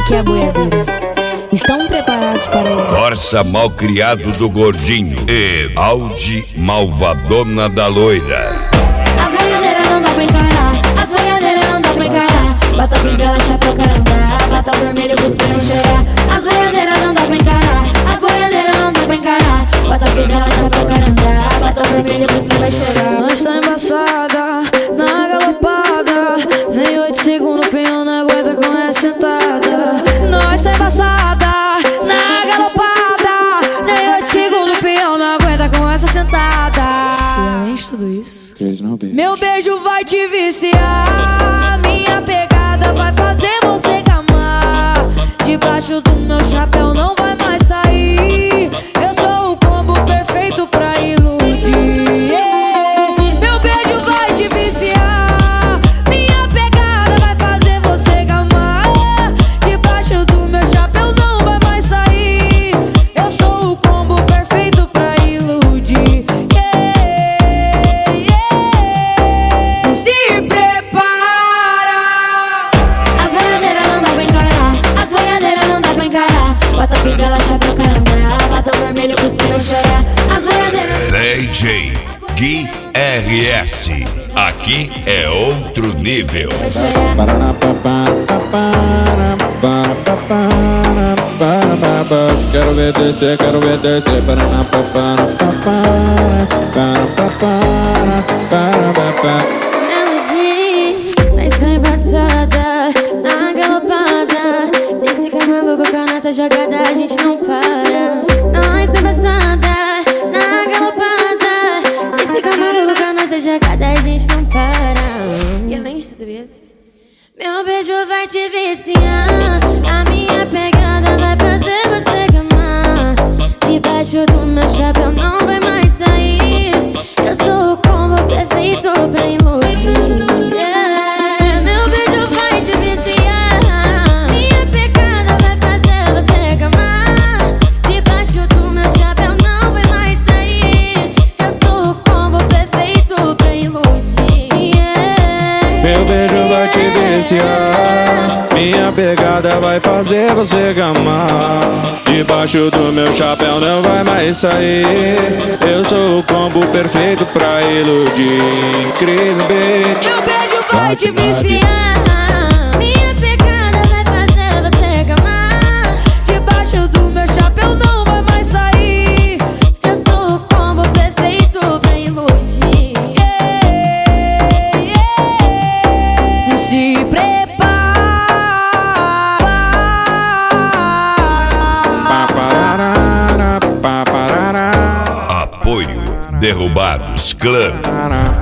aqui é a boiadeira. Estão preparados para o Corsa Malcriado do Gordinho e Audi Malvadona da Loira. As boiadeiras não dá pra encarar, as boiadeiras não dá pra encarar. Bota fivela, chapéu, carandá, bota vermelho pros pneus cheirar. As boiadeiras não dá pra encarar, as boiadeiras não dá pra encarar. Bota fivela, chapéu, carandá, bota vermelho pros pneus cheirar. Nós tá embaçada, na galopada, nem 8 segundos o peão não aguenta com essa sentada. Nós tá embaçada, na galopada, nem 8 segundos o peão não aguenta com essa sentada. E além de tudo isso, meu beijo vai te viciar, minha pegada vai fazer você gamar. Debaixo do meu chapéu não vai mais sair, eu sou o combo perfeito pra iludir. Meu beijo vai te viciar, minha pegada vai fazer você gamar. Debaixo do meu chapéu não vai mais sair, eu sou o combo perfeito pra iludir. Se prepara. As boiadeiras não dá pra encarar, as boiadeiras não dá pra encarar. Bota fivela, chapéu, carandá, bota o vermelho pros pneus chorar. As boiadeiras DJ Gui RS. Aqui é outro nível. Quero ver descer, quero ver descer. nós tá embaçada, na galopada. Se ficar maluco com a nossa jogada, a gente não para. Nós tá embaçada, na galopada. Se ficar maluco com a nossa jogada, a gente não para. E além de tudo isso, meu beijo vai te viciar, a minha pegada vai fazer você gamar. Debaixo do meu chapéu não vai mais sair, eu sou o combo perfeito pra iludir. Meu beijo vai te viciar, minha pegada vai fazer você gamar. Debaixo do meu chapéu não vai mais sair, eu sou o combo perfeito pra iludir. Meu beijo vai te viciar, minha pegada vai fazer você gamar. Debaixo do meu chapéu não vai mais sair, eu sou o combo perfeito pra iludir. Cris Beat. meu beijo vai te Viciar, minha pegada vai fazer você gamar. Debaixo do meu chapéu não vai mais sair, Eu sou o combo perfeito pra iludir. se Apoio Derrubados Clã.